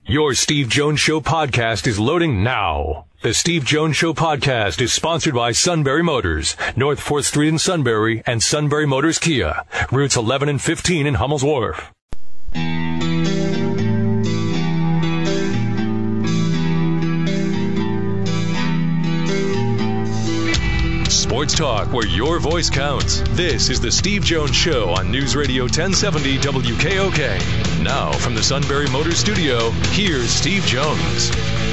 Your Steve Jones Show podcast is loading now. The Steve Jones Show podcast is sponsored by Sunbury Motors, North 4th Street in Sunbury, and Sunbury Motors Kia, routes 11 and 15 in Hummel's Wharf. Sports talk where your voice counts. This is the Steve Jones Show on News Radio 1070 WKOK. Now from the Sunbury Motors Studio, here's Steve Jones.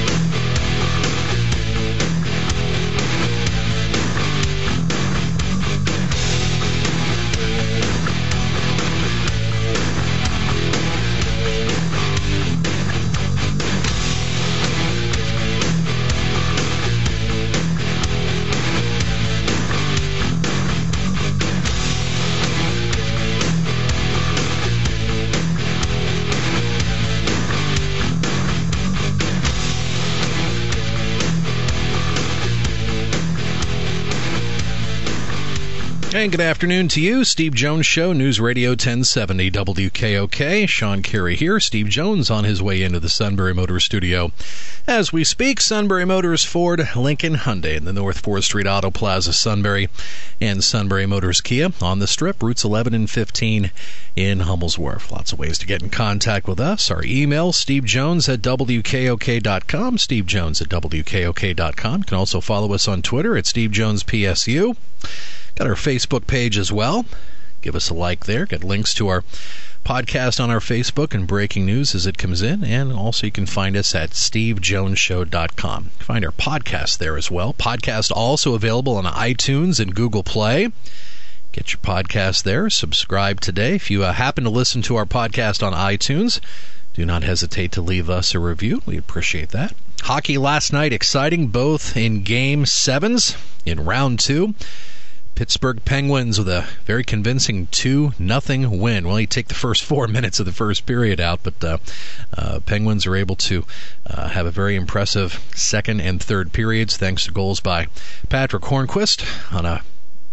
And good afternoon to you. Steve Jones Show, News Radio 1070 WKOK. Sean Carey here. Steve Jones on his way into the Sunbury Motors studio. As we speak, Sunbury Motors, Ford, Lincoln, Hyundai in the North 4th Street Auto Plaza, Sunbury, and Sunbury Motors Kia on the Strip, routes 11 and 15 in Hummel's Wharf. Lots of ways to get in contact with us. Our email, stevejones@wkok.com, stevejones@wkok.com. You can also follow us on Twitter at SteveJonesPSU. Got our Facebook page as well. Give us a like there. Get links to our podcast on our Facebook and breaking news as it comes in. And also you can find us at stevejonesshow.com. Find our podcast there as well. Podcast also available on iTunes and Google Play. Get your podcast there. Subscribe today. If you happen to listen to our podcast on iTunes, do not hesitate to leave us a review. We appreciate that. Hockey last night, exciting, both in Game 7s in Round 2. Pittsburgh Penguins with a very convincing 2-0 win. Well, you take the first 4 minutes of the first period out, but Penguins are able to have a very impressive second and third periods thanks to goals by Patrick Hornquist on a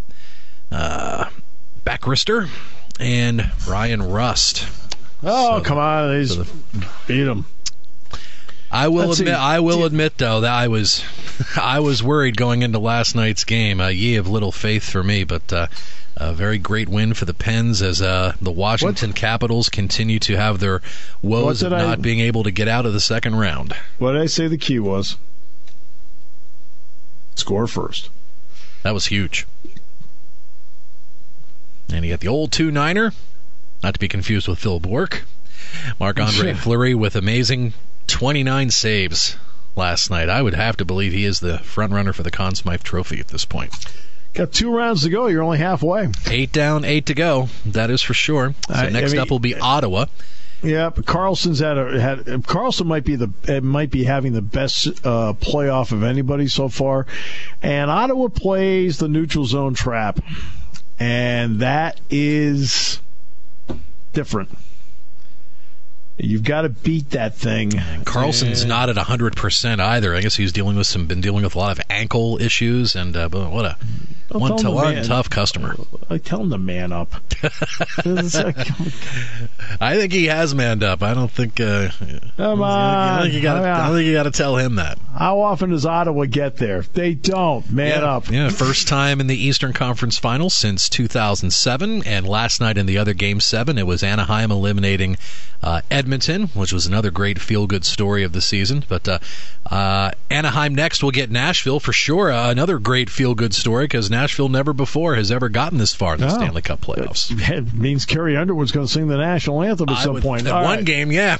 backwrister and Ryan Rust. Oh, so, come on. They beat them. I will admit, though, that I was worried going into last night's game. Ye of little faith for me, but a very great win for the Pens as the Washington Capitals continue to have their woes of not being able to get out of the second round. What did I say the key was? Score first. That was huge. And you got the old 2-9er, not to be confused with Phil Bourque. Marc-Andre Fleury with amazing 29 saves last night. I would have to believe he is the front runner for the Conn Smythe Trophy at this point. Got 2 rounds to go. You're only halfway. 8 down, 8 to go. That is for sure. So next up will be Ottawa. Yeah, but Carlson's Carlson might be having the best playoff of anybody so far, and Ottawa plays the neutral zone trap, and that is different. You've got to beat that thing. And Carlson's not at 100% either. I guess he's been dealing with a lot of ankle issues, and what a one tough customer. I tell him to man up. I think he has manned up. I don't think. Come on. I think you got to tell him that. How often does Ottawa get there? They don't man up. Yeah, first time in the Eastern Conference Finals since 2007, and last night in the other Game 7, it was Anaheim eliminating Edmonton, which was another great feel-good story of the season. But Anaheim next will get Nashville for sure. Another great feel-good story because Nashville never before has ever gotten this far in the Stanley Cup playoffs. It means Carrie Underwood's going to sing the national anthem at some point. At one game, yeah.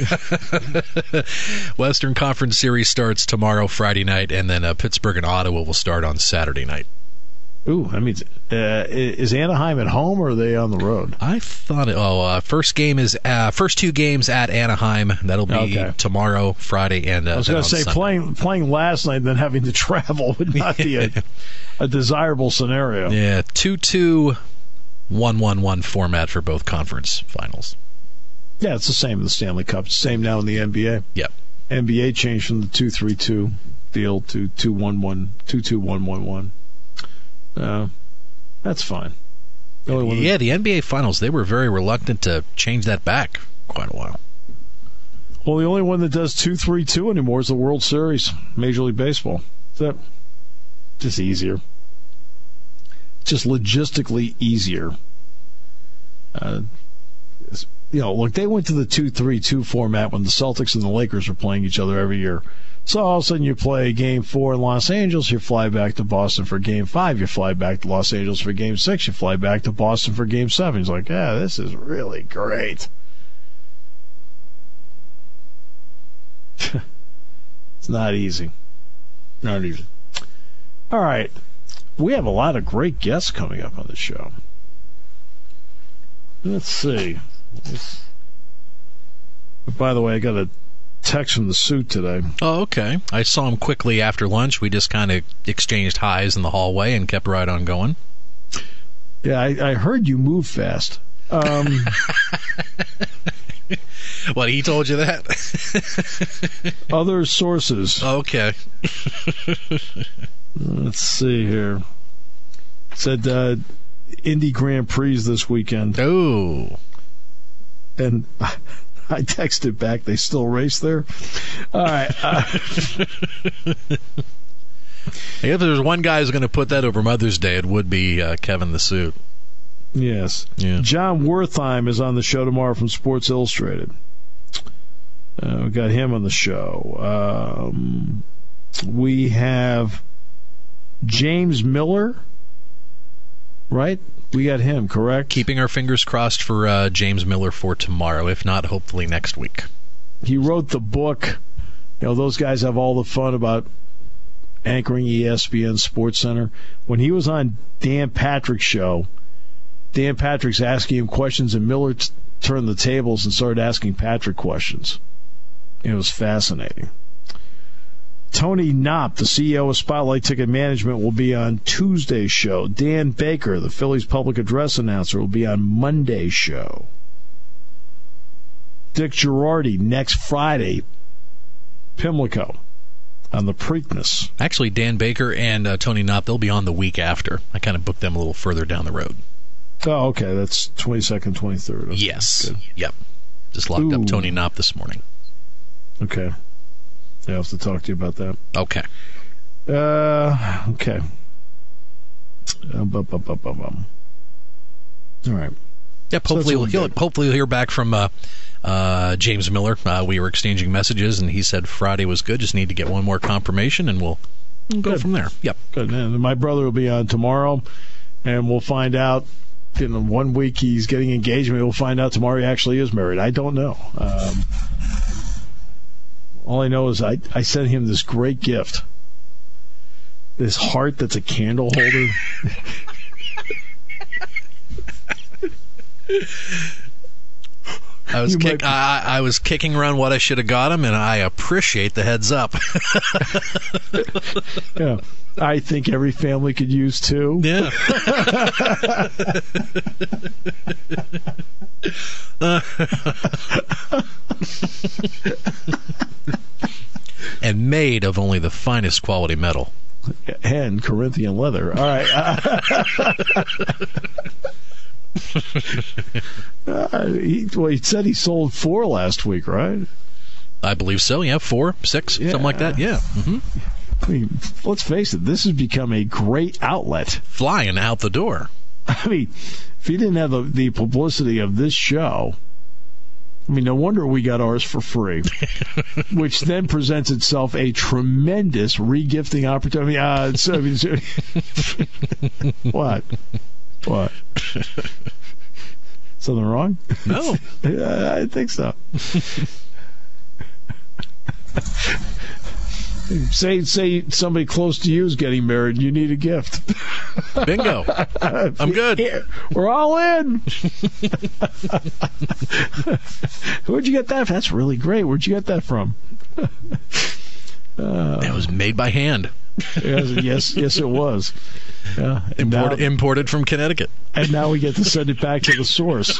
Western Conference Series starts tomorrow, Friday night, and then Pittsburgh and Ottawa will start on Saturday night. Ooh, that means is Anaheim at home or are they on the road? I thought first 2 games at Anaheim. That'll be tomorrow, Friday, and I was going to say playing last night and then having to travel would not be a desirable scenario. Yeah, 2-2, 1-1-1 format for both conference finals. Yeah, it's the same in the Stanley Cup. It's the same now in the NBA. Yep. NBA changed from the 2-3-2 deal to 2-1-1, 2-2-1-1-1. That's fine. Yeah, the NBA Finals, they were very reluctant to change that back quite a while. Well, the only one that does 2-3-2 anymore is the World Series, Major League Baseball. That's just easier. Just logistically easier. Look, they went to the 2-3-2 format when the Celtics and the Lakers were playing each other every year. So all of a sudden you play Game 4 in Los Angeles, you fly back to Boston for Game 5, you fly back to Los Angeles for Game 6, you fly back to Boston for Game 7. He's like, yeah, this is really great. It's not easy. Not easy. All right. We have a lot of great guests coming up on the show. Let's see. By the way, I got a text from the suit today. Oh, okay. I saw him quickly after lunch. We just kind of exchanged highs in the hallway and kept right on going. Yeah, I heard you move fast. What, he told you that? Other sources. Okay. Let's see here. It said Indy Grand Prix this weekend. Oh. And I texted back, they still race there? All right. If there's one guy who's going to put that over Mother's Day, it would be Kevin the Suit. Yes. Yeah. John Wertheim is on the show tomorrow from Sports Illustrated. We got him on the show. We have James Miller, right? We got him, correct? Keeping our fingers crossed for James Miller for tomorrow, if not, hopefully next week. He wrote the book. Those guys have all the fun about anchoring ESPN SportsCenter. When he was on Dan Patrick's show, Dan Patrick's asking him questions, and Miller turned the tables and started asking Patrick questions. It was fascinating. Tony Knopp, the CEO of Spotlight Ticket Management, will be on Tuesday's show. Dan Baker, the Phillies public address announcer, will be on Monday's show. Dick Girardi next Friday, Pimlico, on the Preakness. Actually, Dan Baker and Tony Knopp, they'll be on the week after. I kind of booked them a little further down the road. Oh, okay. That's 22nd, 23rd. Okay. Yes. Good. Yep. Just locked up Tony Knopp this morning. Okay. I have to talk to you about that. Okay. Okay. All right. Yep. Hopefully, you'll hear back from James Miller. We were exchanging messages, and he said Friday was good. Just need to get one more confirmation, and we'll go from there. Yep. Good. And my brother will be on tomorrow, and we'll find out. In 1 week, he's getting engagement. We'll find out tomorrow he actually is married. I don't know. All I know is I sent him this great gift. This heart that's a candle holder. I was kicking around what I should have got him, and I appreciate the heads up. Yeah. I think every family could use two. Yeah. And made of only the finest quality metal. And Corinthian leather. All right. He said he sold 4 last week, right? I believe so. Yeah, 4, 6, something like that. Yeah. Mm-hmm. I mean, let's face it, this has become a great outlet. Flying out the door. I mean, if you didn't have the publicity of this show, I mean, no wonder we got ours for free, which then presents itself a tremendous regifting opportunity. What? Something wrong? No. I think so. Say somebody close to you is getting married and you need a gift. Bingo. I'm good. Yeah, we're all in. Where'd you get that? That's really great. Where'd you get that from? It was made by hand. Yes, it was. Yeah, imported from Connecticut. And now we get to send it back to the source.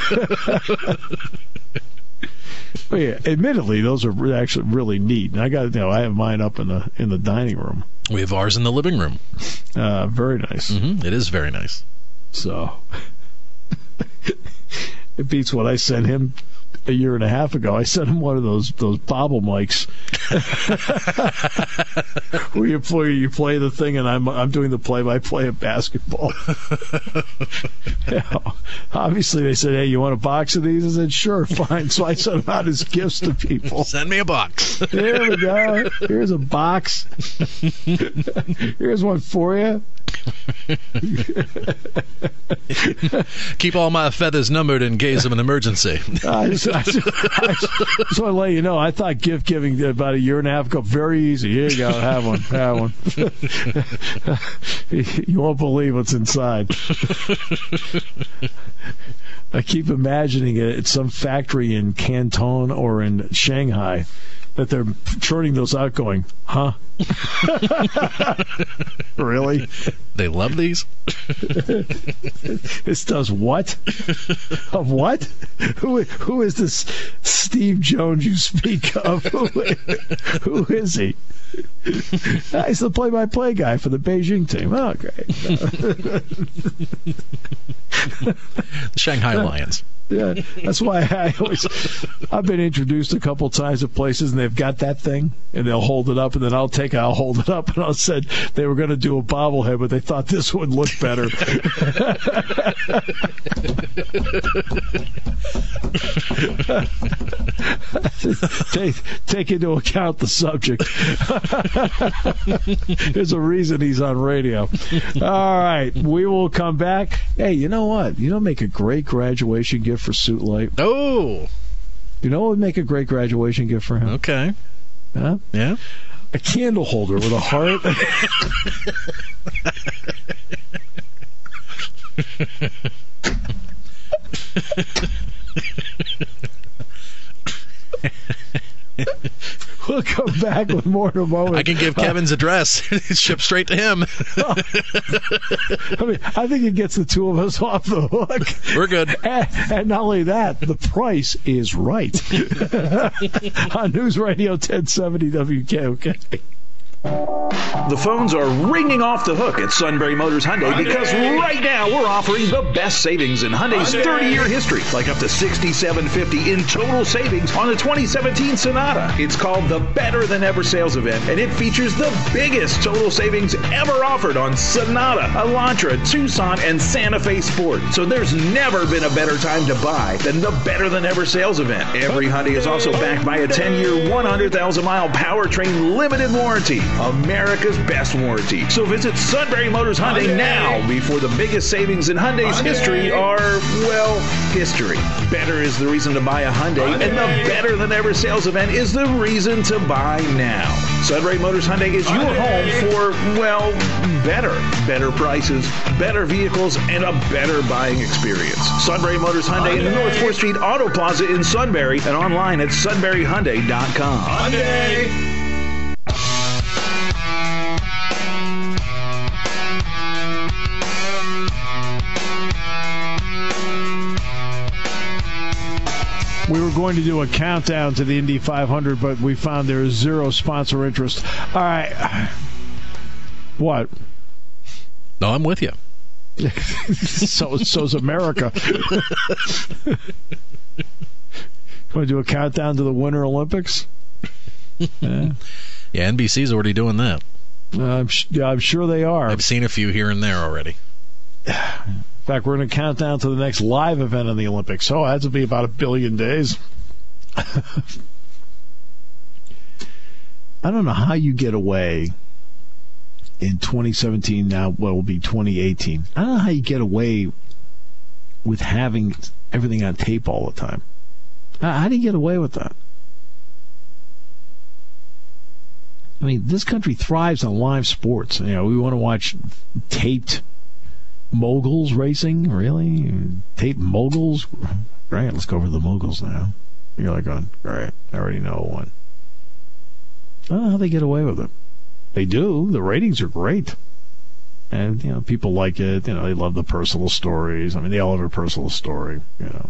But yeah, admittedly, those are actually really neat. And I have mine up in the dining room. We have ours in the living room. Very nice. Mm-hmm. It is very nice. So it beats what I sent him a year and a half ago. I sent him one of those bobble mics where you play the thing, and I'm doing the play-by-play of basketball. Obviously, they said, "Hey, you want a box of these?" I said, "Sure, fine." So I sent them out as gifts to people. Send me a box. There we go. Here's a box. Here's one for you. Keep all my feathers numbered in case of an emergency. I just want to let you know, I thought gift giving about a year and a half ago, very easy. Here you go, have one. You won't believe what's inside. I keep imagining it at some factory in Canton or in Shanghai that they're churning those out going, huh? Really? They love these? This does what? Of what? Who is this Steve Jones you speak of? Who is he? He's the play-by-play guy for the Beijing team. Oh, great. The Shanghai Lions. Yeah, that's why I've been introduced a couple times to places, and they've got that thing, and they'll hold it up, and then I'll hold it up, and I said they were going to do a bobblehead, but they thought this would look better. Take into account the subject. There's a reason he's on radio. All right, we will come back. Hey, you know what? You know, make a great graduation gift for Suit Light. Oh, you know what would make a great graduation gift for him? Okay. Huh? Yeah. A candle holder with a heart. We'll come back with more in a moment. I can give Kevin's address. It's shipped straight to him. I think it gets the two of us off the hook. We're good. And not only that, the price is right. On News Radio 1070 WKOK. The phones are ringing off the hook at Sunbury Motors Hyundai because right now we're offering the best savings in Hyundai's 30-year history, like up to $6,750 in total savings on the 2017 Sonata. It's called the Better Than Ever Sales Event, and it features the biggest total savings ever offered on Sonata, Elantra, Tucson, and Santa Fe Sport. So there's never been a better time to buy than the Better Than Ever Sales Event. Every Hyundai is also backed by a 10-year, 100,000-mile powertrain limited warranty. America's best warranty. So visit Sunbury Motors Hyundai now before the biggest savings in Hyundai's history are, well, history. Better is the reason to buy a Hyundai, and the Better Than Ever sales event is the reason to buy now. Sunbury Motors Hyundai is your home for, well, better. Better prices, better vehicles, and a better buying experience. Sunbury Motors Hyundai in the North 4th Street Auto Plaza in Sunbury and online at sunburyhyundai.com. Hyundai! We were going to do a countdown to the Indy 500, but we found there is zero sponsor interest. All right. What? No, I'm with you. So's America. Want to do a countdown to the Winter Olympics? Yeah, NBC's already doing that. I'm sure they are. I've seen a few here and there already. In fact, we're going to count down to the next live event in the Olympics. So that will be about 1 billion days. I don't know how you get away in 2017 now, what will be 2018. I don't know how you get away with having everything on tape all the time. How do you get away with that? I mean, this country thrives on live sports. You know, we want to watch taped moguls racing, really? Tape moguls? Right, let's go over the moguls now. You're like, going, great, I already know one. I don't know how they get away with it. They do. The ratings are great. And, you know, people like it. You know, they love the personal stories. I mean, they all have a personal story, you know.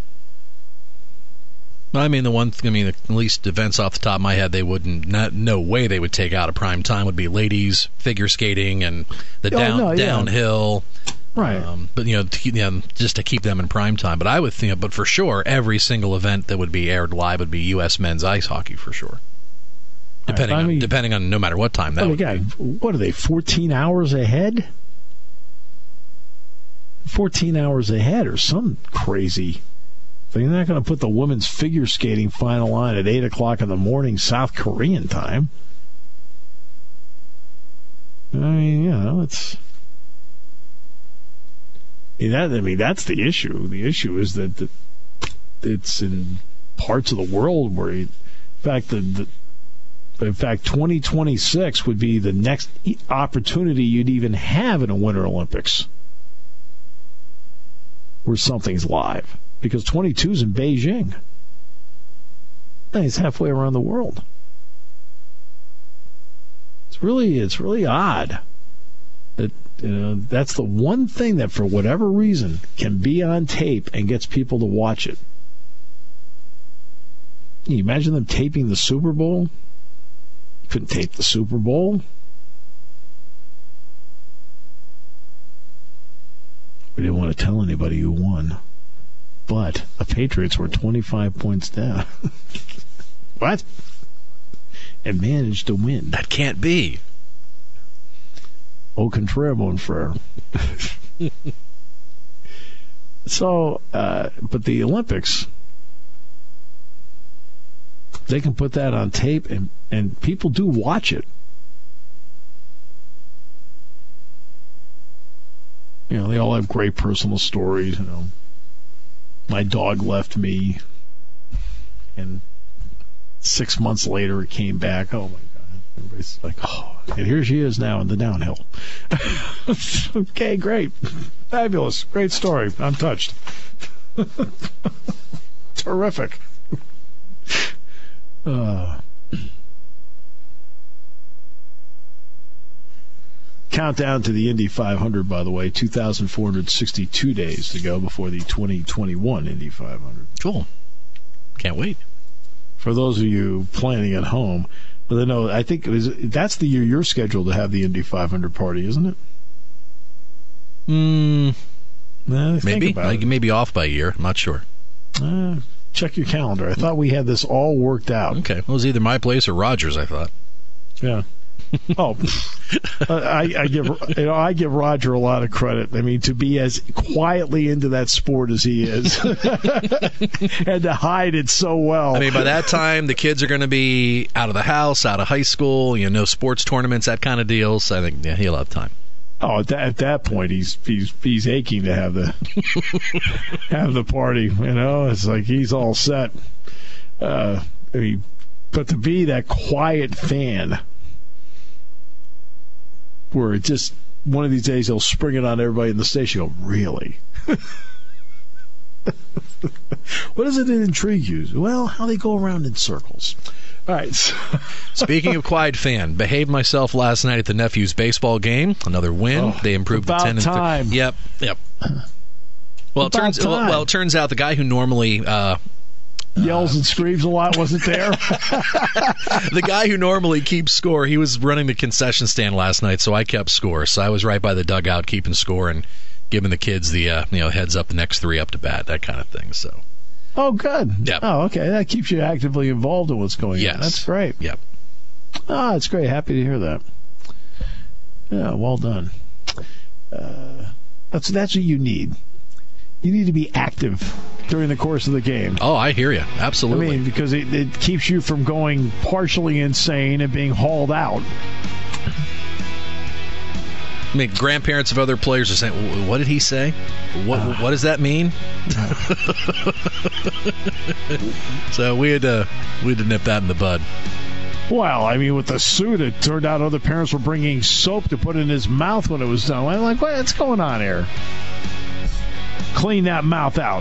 I mean, at least events off the top of my head, they wouldn't, no way they would take out a prime time would be ladies figure skating and the downhill. Right. But just to keep them in prime time. But I would think, but for sure, every single event that would be aired live would be U.S. men's ice hockey for sure. Depending on no matter what time that would be. What are they, 14 hours ahead? 14 hours ahead or some crazy. They're not going to put the women's figure skating final on at 8 o'clock in the morning South Korean time. I mean, it's... that's the issue. The issue is that it's in parts of the world where, in fact, 2026 would be the next opportunity you'd even have in a Winter Olympics where something's live. Because 22's in Beijing. And it's halfway around the world. It's really odd that that's the one thing that for whatever reason can be on tape and gets people to watch it. Can you imagine them taping the Super Bowl? You couldn't tape the Super Bowl. We didn't want to tell anybody who won. But the Patriots were 25 points down. What? And managed to win. That can't be. Au contraire, mon frère. So, but the Olympics, they can put that on tape, and people do watch it. They all have great personal stories, My dog left me, and 6 months later it came back. Oh, my God. Everybody's like, oh, and here she is now in the downhill. Okay, great. Fabulous. Great story. I'm touched. Terrific. Countdown to the Indy 500, by the way, 2,462 days to go before the 2021 Indy 500. Cool. Can't wait. For those of you planning at home, I think that's the year you're scheduled to have the Indy 500 party, isn't it? Maybe. I may be off by a year. I'm not sure. Check your calendar. I thought we had this all worked out. Okay. Well, it was either my place or Rogers, I thought. Yeah. Oh, I give Roger a lot of credit. I mean, to be as quietly into that sport as he is, and to hide it so well. I mean, by that time, the kids are going to be out of the house, out of high school. No sports tournaments, that kind of deal. So I think he'll have time. Oh, at that point, he's aching to have the party. It's like he's all set. But to be that quiet fan. Where it just, one of these days, he'll spring it on everybody in the station. Go, really? What does it intrigue you? Well, how they go around in circles. All right. Speaking of quiet fan, behaved myself last night at the nephew's baseball game. Another win. They improved to 10 and 3. Yep. Well, it turns out the guy who normally yells and screams a lot wasn't there. The guy who normally keeps score, he was running the concession stand last night, so I kept score. So I was right by the dugout keeping score and giving the kids the heads up, the next 3 up to bat, that kind of thing. So. Oh, good. Yep. Oh, okay. That keeps you actively involved in what's going on. That's great. Yep. Oh, it's great. Happy to hear that. Yeah, well done. That's what you need. You need to be active during the course of the game. Oh, I hear you. Absolutely. I mean, because it keeps you from going partially insane and being hauled out. I mean, grandparents of other players are saying, "What did he say? What does that mean?" So we had to nip that in the bud. Well, I mean, with the suit, it turned out other parents were bringing soap to put in his mouth when it was done. I'm like, what's going on here? Clean that mouth out.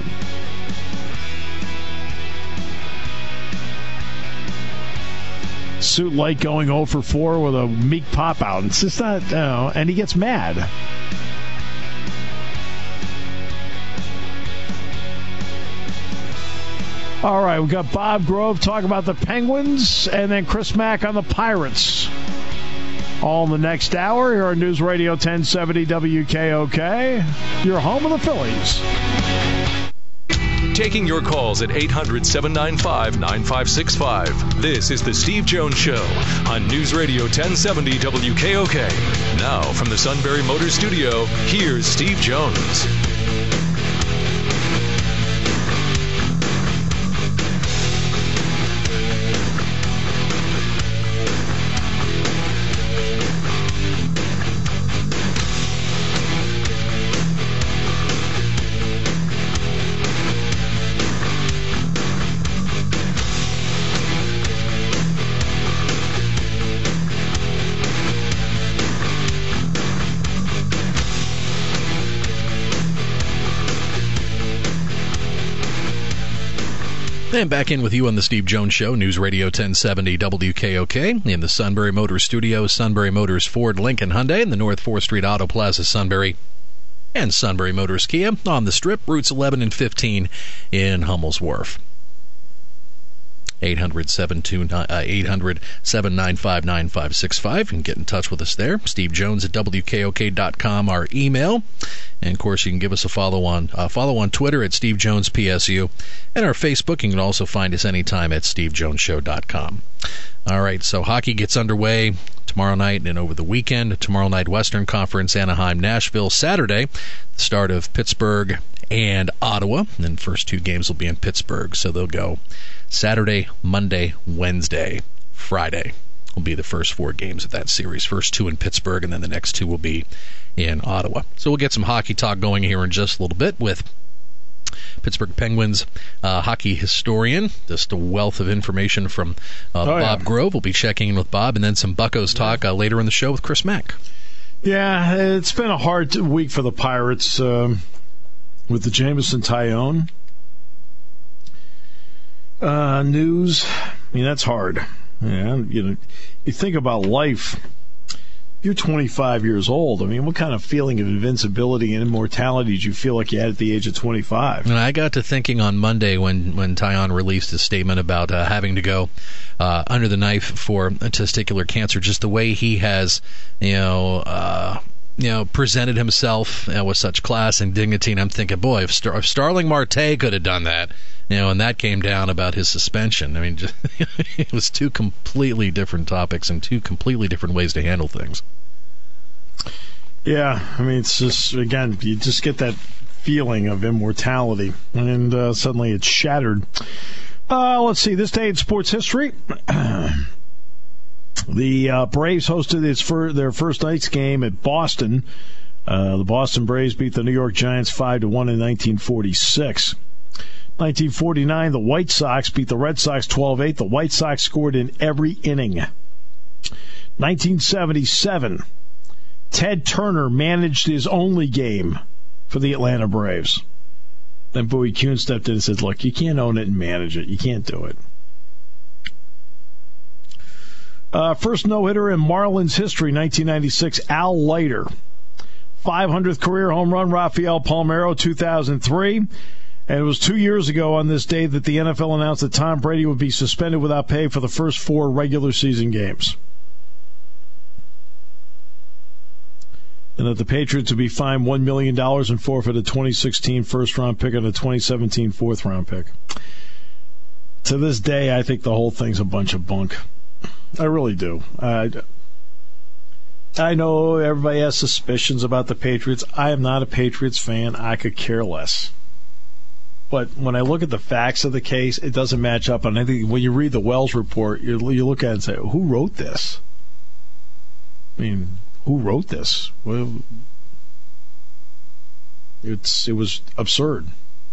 Suit Light going 0 for 4 with a meek pop out. It's just not, and he gets mad. All right, we got Bob Grove talking about the Penguins, and then Chris Mack on the Pirates. All in the next hour here on News Radio 1070 WKOK, your home of the Phillies. Taking your calls at 800-795-9565. This is the Steve Jones Show on News Radio 1070 WKOK. Now, from the Sunbury Motors Studio, here's Steve Jones. And back in with you on the Steve Jones Show, News Radio 1070 WKOK, in the Sunbury Motors Studio, Sunbury Motors Ford, Lincoln Hyundai, in the North 4th Street Auto Plaza, Sunbury, and Sunbury Motors Kia on the Strip, routes 11 and 15 in Hummel's Wharf. 800-795-9565. You can get in touch with us there. Steve Jones at WKOK.com, our email. And, of course, you can give us a follow on Twitter at Steve Jones PSU. And our Facebook, you can also find us anytime at SteveJonesShow.com. All right, so hockey gets underway tomorrow night and over the weekend. Tomorrow night, Western Conference, Anaheim, Nashville. Saturday, the start of Pittsburgh and Ottawa. And then the first two games will be in Pittsburgh, so they'll go Saturday, Monday, Wednesday, Friday will be the first four games of that series. First two in Pittsburgh, and then the next two will be in Ottawa. So we'll get some hockey talk going here in just a little bit with Pittsburgh Penguins hockey historian. Just a wealth of information from Bob Grove. We'll be checking in with Bob, and then some Buccos talk later in the show with Chris Mack. Yeah, it's been a hard week for the Pirates with the Jameson Tyone news. I mean, that's hard. Yeah, you think about life. You're 25 years old. I mean, what kind of feeling of invincibility and immortality did you feel like you had at the age of 25? And I got to thinking on Monday when Tyone released his statement about having to go under the knife for testicular cancer, just the way he has, presented himself with such class and dignity. And I'm thinking, boy, if Starling Marte could have done that, and that came down about his suspension. I mean, it was two completely different topics and two completely different ways to handle things. Yeah, I mean, it's just, again, you just get that feeling of immortality, and suddenly it's shattered. Let's see, this day in sports history. The Braves hosted their first night's game at Boston. The Boston Braves beat the New York Giants 5-1 in 1946. 1949, the White Sox beat the Red Sox 12-8. The White Sox scored in every inning. 1977, Ted Turner managed his only game for the Atlanta Braves. Then Bowie Kuhn stepped in and said, look, you can't own it and manage it. You can't do it. First no-hitter in Marlins history, 1996, Al Leiter. 500th career home run, Rafael Palmeiro, 2003. And it was 2 years ago on this day that the NFL announced that Tom Brady would be suspended without pay for the first 4 regular season games. And that the Patriots would be fined $1 million and forfeit a 2016 first-round pick and a 2017 fourth-round pick. To this day, I think the whole thing's a bunch of bunk. I really do. I know everybody has suspicions about the Patriots. I am not a Patriots fan. I could care less. But when I look at the facts of the case, it doesn't match up. And I think when you read the Wells report, you look at it and say, who wrote this? I mean, who wrote this? Well, it was absurd.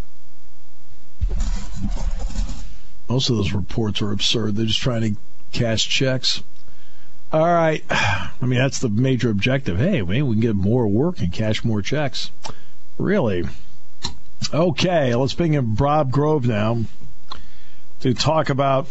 Most of those reports are absurd. They're just trying to cash checks. All right. I mean, that's the major objective. Hey, maybe we can get more work and cash more checks. Really? Okay, let's bring in Bob Grove now to talk about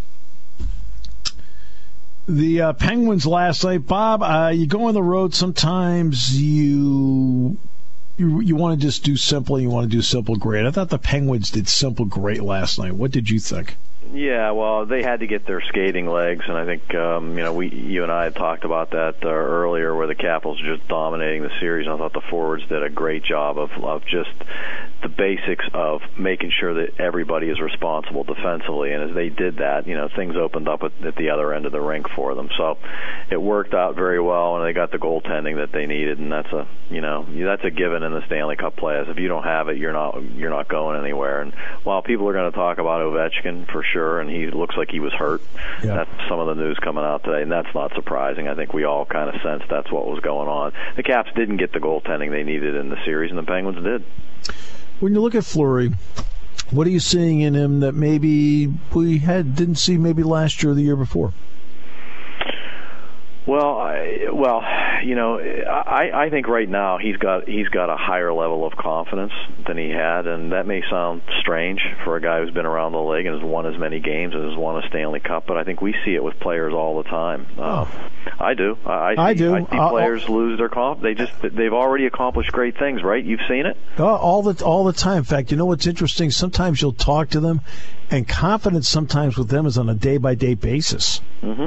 the Penguins last night. Bob, you go on the road, sometimes you want to just do simple, you want to do simple great. I thought the Penguins did simple great last night. What did you think? Yeah, well, they had to get their skating legs, and I think you and I had talked about that earlier, where the Capitals are just dominating the series. I thought the forwards did a great job of just the basics of making sure that everybody is responsible defensively, and as they did that, things opened up at the other end of the rink for them. So it worked out very well, and they got the goaltending that they needed, and that's a given in the Stanley Cup playoffs. If you don't have it, you're not going anywhere. And while people are going to talk about Ovechkin for sure, and he looks like he was hurt, that's some of the news coming out today, and that's not surprising. I think we all kind of sensed that's what was going on. The Caps didn't get the goaltending they needed in the series, and the Penguins did. When you look at Fleury, what are you seeing in him that maybe we didn't see maybe last year or the year before? Well, I think right now he's got a higher level of confidence than he had, and that may sound strange for a guy who's been around the league and has won as many games and has won a Stanley Cup. But I think we see it with players all the time. I do. I see players lose their confidence. They've already accomplished great things, right? You've seen it all the time. In fact, you know what's interesting? Sometimes you'll talk to them, and confidence sometimes with them is on a day-by-day basis. Mm-hmm.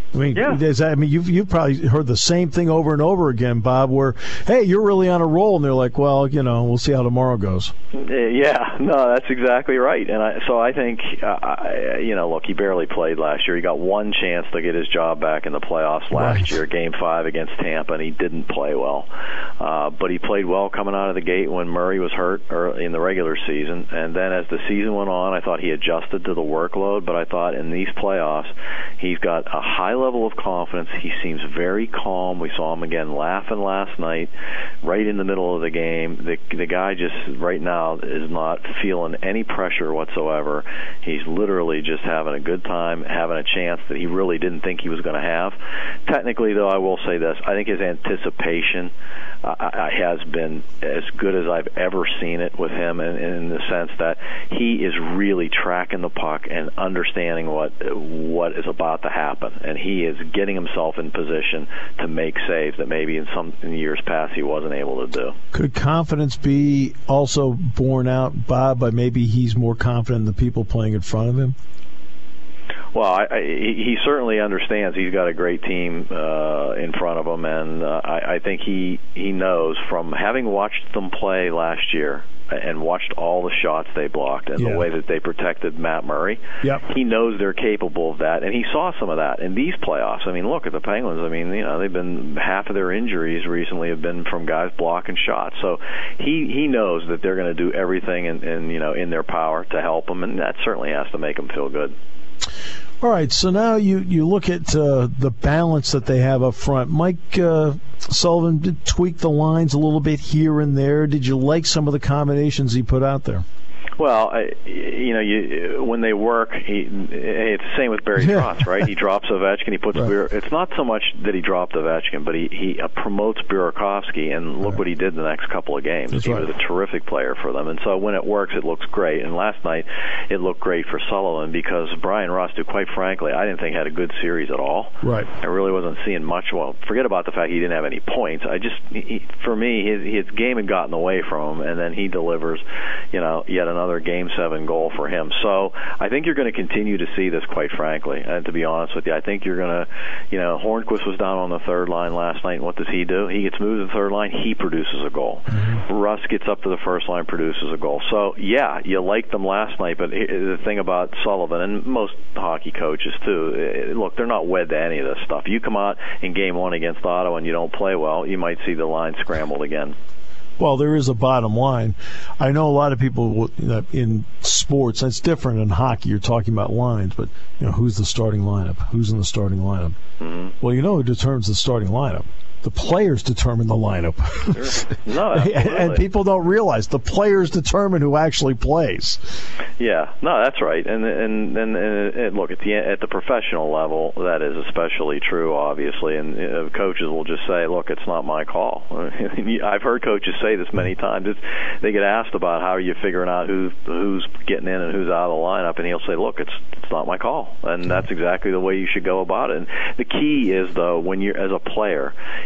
You've probably heard the same thing over and over again, Bob, where, hey, you're really on a roll, and they're like, well, we'll see how tomorrow goes. Yeah, no, that's exactly right. And I think, look, he barely played last year. He got one chance to get his job back in the playoffs last year, Game 5 against Tampa, and he didn't play well. But he played well coming out of the gate when Murray was hurt in the regular season. And then as the season went on, I thought he adjusted to the workload, but I thought in these playoffs, he's got a high level of confidence. He seems very calm. We saw him again laughing last night, right in the middle of the game. The guy just right now is not feeling any pressure whatsoever. He's literally just having a good time, having a chance that he really didn't think he was going to have. Technically, though, I will say this: I think his anticipation has been as good as I've ever seen it with him, in the sense that he is really tracking the puck and understanding what is about to happen, and he is getting himself in position to make saves that maybe in years past he wasn't able to do. Could confidence be also borne out, Bob, by maybe he's more confident in the people playing in front of him? Well, he certainly understands he's got a great team in front of him, and I think he knows from having watched them play last year and watched all the shots they blocked and the way that they protected Matt Murray. He knows they're capable of that, and he saw some of that in these playoffs. I mean, look at the Penguins. I mean, they've been half of their injuries recently have been from guys blocking shots. So he knows that they're going to do everything in their power to help him, and that certainly has to make him feel good. All right, so now you look at the balance that they have up front. Mike Sullivan did tweak the lines a little bit here and there. Did you like some of the combinations he put out there? Well, when they work, it's the same with Barry Trotz, right? He drops Ovechkin, he puts It's not so much that he dropped Ovechkin, but he promotes Burakovsky, and look what he did the next couple of games. He was a terrific player for them, and so when it works, it looks great. And last night, it looked great for Sullivan because Brian Rust, who quite frankly I didn't think had a good series at all. Right. I really wasn't seeing much. Well, forget about the fact he didn't have any points. For me, his game had gotten away from him, and then he delivers, yet another Game 7 goal for him. So I think you're going to continue to see this, quite frankly. And to be honest with you, I think you're going to, Hornquist was down on the third line last night, and what does he do? He gets moved to the third line, he produces a goal. Mm-hmm. Russ gets up to the first line, produces a goal. So, yeah, you liked them last night, but the thing about Sullivan, and most hockey coaches too, look, they're not wed to any of this stuff. You come out in Game 1 against Ottawa and you don't play well, you might see the line scrambled again. Well, there is a bottom line. I know a lot of people in sports, it's different in hockey. You're talking about lines, but who's the starting lineup? Who's in the starting lineup? Mm-hmm. Well, who determines the starting lineup? The players determine the lineup. Sure. No, and people don't realize the players determine who actually plays. Yeah, no, that's right. And look, at the professional level, that is especially true, obviously. And coaches will just say, "Look, it's not my call." I've heard coaches say this many times. They get asked about how are you figuring out who's getting in and who's out of the lineup, and he'll say, "Look, it's not my call." And that's exactly the way you should go about it. And the key is, though, when you're as a player,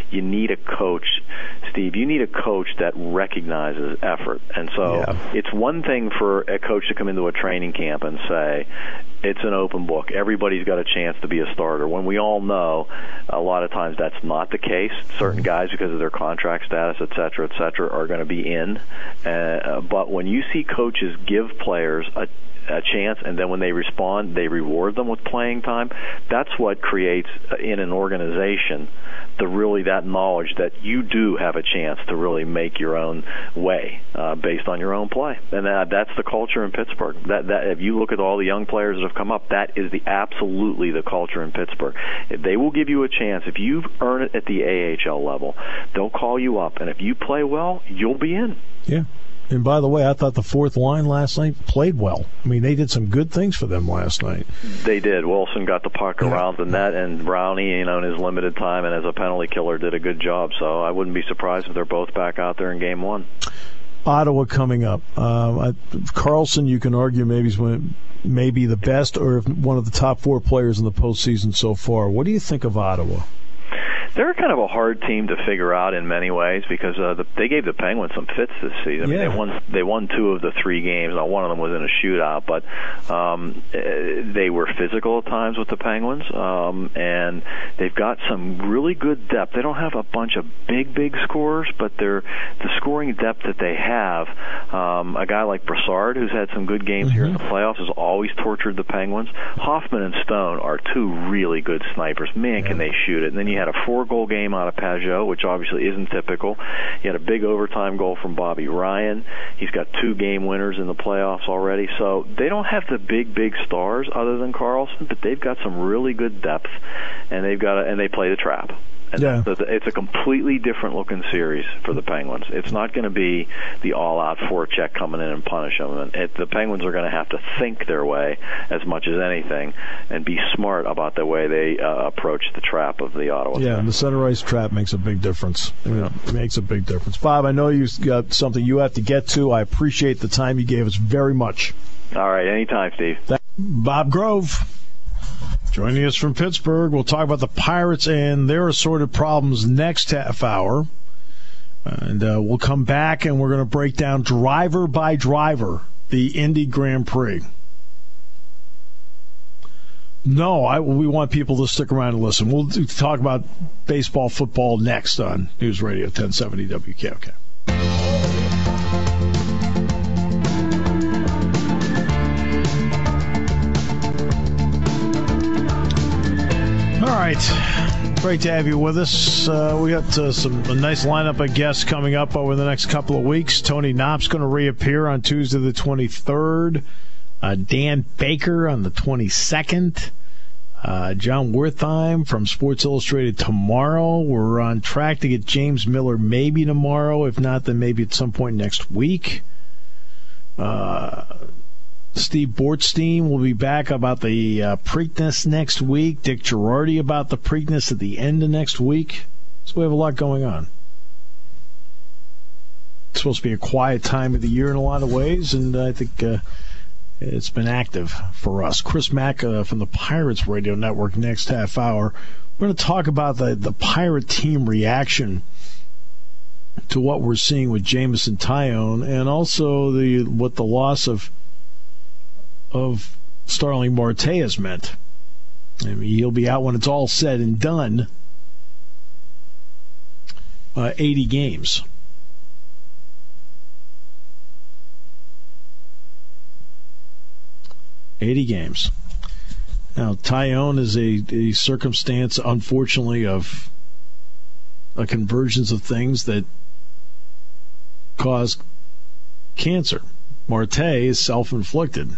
you need a coach, Steve. You need a coach that recognizes effort. And so it's one thing for a coach to come into a training camp and say, it's an open book. Everybody's got a chance to be a starter. When we all know a lot of times that's not the case. Certain guys, because of their contract status, et cetera, are going to be in. But when you see coaches give players a chance, and then when they respond, they reward them with playing time, that's what creates in an organization that knowledge that you do have a chance to really make your own way based on your own play. And that's the culture in Pittsburgh. That if you look at all the young players that have come up, that is absolutely the culture in Pittsburgh. They will give you a chance. If you earn it at the AHL level, they'll call you up, and if you play well, you'll be in. Yeah. And by the way, I thought the fourth line last night played well. I mean, they did some good things for them last night. They did. Wilson got the puck around the net, and Brownie, in his limited time and as a penalty killer, did a good job. So I wouldn't be surprised if they're both back out there in Game 1. Ottawa coming up. Karlsson, you can argue maybe the best or one of the top 4 players in the postseason so far. What do you think of Ottawa? They're kind of a hard team to figure out in many ways because they gave the Penguins some fits this season. I mean, they won 2 of the 3 games. Now, one of them was in a shootout, but they were physical at times with the Penguins, and they've got some really good depth. They don't have a bunch of big scorers, but the scoring depth that they have, a guy like Brassard, who's had some good games here in the playoffs, has always tortured the Penguins. Hoffman and Stone are 2 really good snipers. Man, can they shoot it. And then you had a 4-goal game out of Pajot, which obviously isn't typical. He had a big overtime goal from Bobby Ryan. He's got 2 game winners in the playoffs already. So they don't have the big stars other than Karlsson, but they've got some really good depth, and they play the trap. And it's a completely different looking series for the Penguins. It's not going to be the all-out forecheck coming in and punish them. And the Penguins are going to have to think their way as much as anything and be smart about the way they approach the trap of the Ottawa. Yeah, and the center ice trap makes a big difference. It makes a big difference. Bob, I know you've got something you have to get to. I appreciate the time you gave us very much. All right, anytime, Steve. Bob Grove. Joining us from Pittsburgh, we'll talk about the Pirates and their assorted problems next half hour. And we'll come back and we're going to break down driver by driver the Indy Grand Prix. No, we want people to stick around and listen. We'll talk about baseball, football next on News Radio 1070 WKOK. All right, great to have you with us. We got a nice lineup of guests coming up over the next couple of weeks. Tony Knopp's going to reappear on Tuesday the 23rd. Dan Baker on the 22nd. John Wertheim from Sports Illustrated tomorrow. We're on track to get James Miller maybe tomorrow. If not, then maybe at some point next week. Steve Bortstein will be back about the Preakness next week. Dick Girardi about the Preakness at the end of next week. So we have a lot going on. It's supposed to be a quiet time of the year in a lot of ways, and I think it's been active for us. Chris Mack from the Pirates Radio Network next half hour. We're going to talk about the Pirate team reaction to what we're seeing with Jameson Taillon, and also what the loss of Starling Marte has meant. I mean, he'll be out when it's all said and done. 80 games. Now, Taillon is a circumstance, unfortunately, of a convergence of things that cause cancer. Marte is self-inflicted.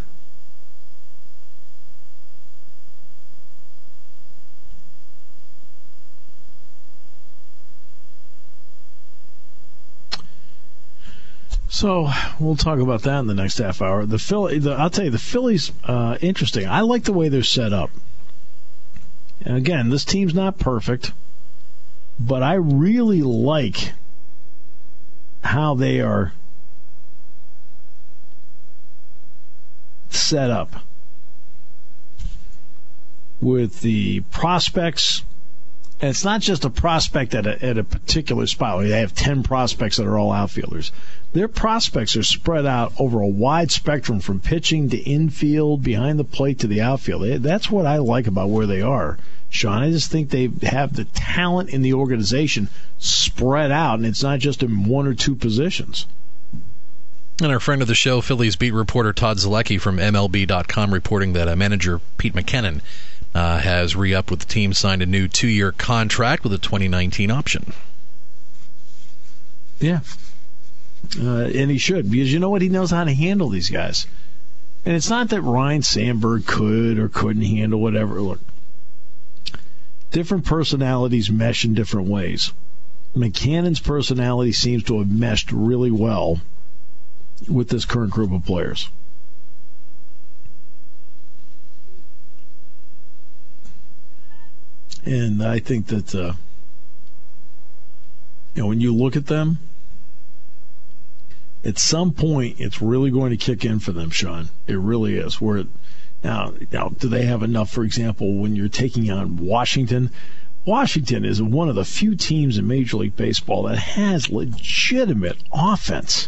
So we'll talk about that in the next half hour. I'll tell you, the Phillies, interesting. I like the way they're set up. And again, this team's not perfect, but I really like how they are set up with the prospects And it's not just a prospect at a particular spot where they have 10 prospects that are all outfielders. Their prospects are spread out over a wide spectrum from pitching to infield, behind the plate to the outfield. That's what I like about where they are, Sean. I just think they have the talent in the organization spread out, and it's not just in one or two positions. And our friend of the show, Phillies beat reporter Todd Zalecki from MLB.com, reporting that manager Pete McKinnon has re-upped with the team, signed a new 2-year contract with a 2019 option. Yeah. And he should, because you know what? He knows how to handle these guys. And it's not that Ryan Sandberg could or couldn't handle whatever. Look, different personalities mesh in different ways. McCannon's personality seems to have meshed really well with this current group of players. And I think that, when you look at them, at some point, it's really going to kick in for them, Sean. It really is. Now, do they have enough, for example, when you're taking on Washington? Washington is one of the few teams in Major League Baseball that has legitimate offense.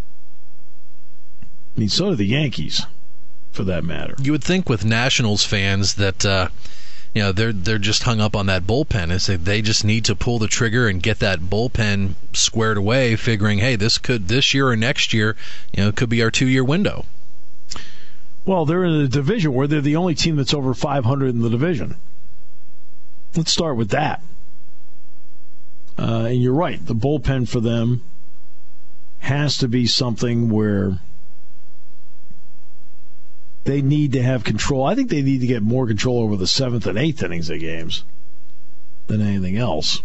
I mean, so do the Yankees, for that matter. You would think with Nationals fans that they're just hung up on that bullpen. It's like they just need to pull the trigger and get that bullpen squared away, figuring, hey, this year or next year, could be our 2-year window. Well, they're in a division where they're the only team that's over 500 in the division. Let's start with that. And you're right. The bullpen for them has to be something where they need to have control. I think they need to get more control over the 7th and 8th innings of games than anything else.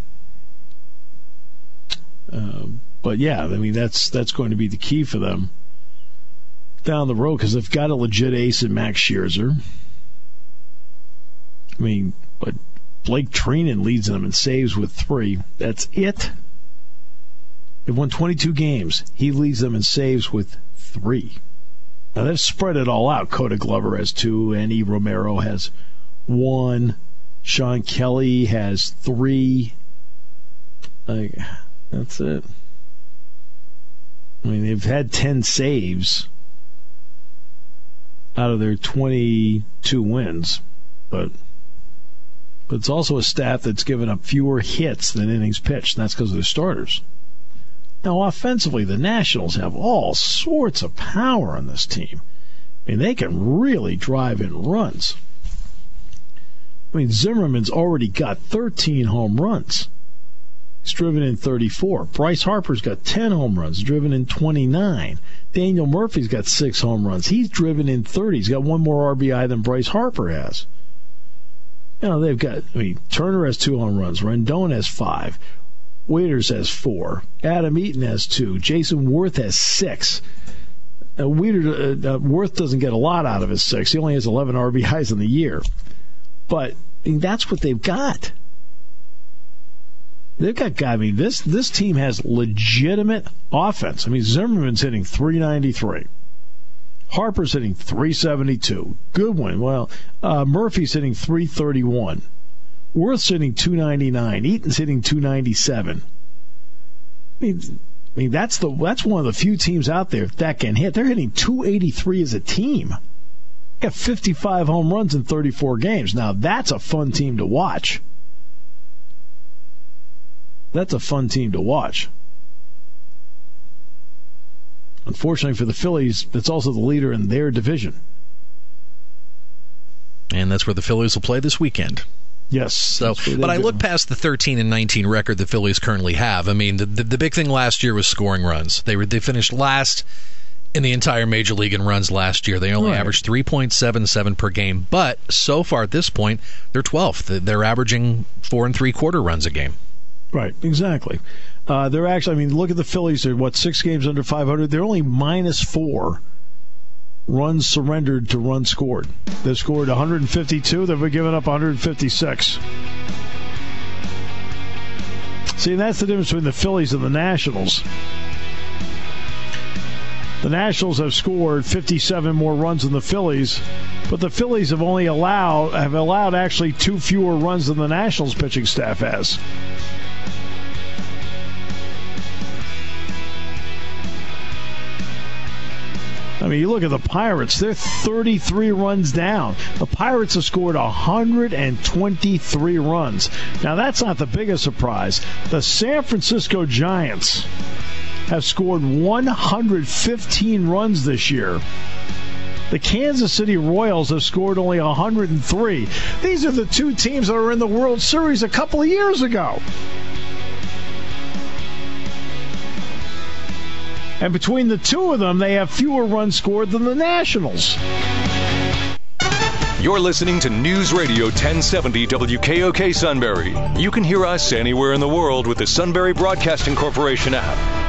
But yeah, I mean, that's going to be the key for them down the road, because they've got a legit ace in Max Scherzer. I mean, but Blake Treinen leads them in saves with 3. That's it. They've won 22 games. He leads them in saves with 3. Now, they've spread it all out. Coda Glover has 2. Andy Romero has 1. Sean Kelly has 3. That's it. I mean, they've had 10 saves out of their 22 wins. But it's also a staff that's given up fewer hits than innings pitched, and that's because of their starters. Now, offensively, the Nationals have all sorts of power on this team. I mean, they can really drive in runs. I mean, Zimmerman's already got 13 home runs. He's driven in 34. Bryce Harper's got 10 home runs, driven in 29. Daniel Murphy's got 6 home runs. He's driven in 30. He's got 1 more RBI than Bryce Harper has. They've got, Turner has 2 home runs. Rendon has 5. Waiters has 4. Adam Eaton has 2. Jason Worth has 6. Worth doesn't get a lot out of his 6. He only has 11 RBIs in the year. But that's what they've got. They've got guys. This team has legitimate offense. Zimmerman's hitting .393. Harper's hitting .372. Goodwin, Murphy's hitting .331. Worth's hitting .299. Eaton's hitting .297. That's one of the few teams out there that can hit. They're hitting .283 as a team. Got 55 home runs in 34 games. Now that's a fun team to watch. That's a fun team to watch. Unfortunately for the Phillies, it's also the leader in their division. And that's where the Phillies will play this weekend. Yes. But I look past the 13-19 record the Phillies currently have. The big thing last year was scoring runs. They finished last in the entire Major League in runs last year. They only averaged 3.77 per game. But so far at this point, they're 12th. They're averaging 4 3/4 runs a game. Right, exactly. They're actually, look at the Phillies. They're, 6 games under 500? They're only -4 runs surrendered to runs scored. They've scored 152. They've been giving up 156. See, that's the difference between the Phillies and the Nationals. The Nationals have scored 57 more runs than the Phillies, but the Phillies have allowed actually 2 fewer runs than the Nationals pitching staff has. I mean, you look at the Pirates, they're 33 runs down. The Pirates have scored 123 runs. Now, that's not the biggest surprise. The San Francisco Giants have scored 115 runs this year. The Kansas City Royals have scored only 103. These are the 2 teams that were in the World Series a couple of years ago. And between the 2 of them, they have fewer runs scored than the Nationals. You're listening to News Radio 1070 WKOK Sunbury. You can hear us anywhere in the world with the Sunbury Broadcasting Corporation app.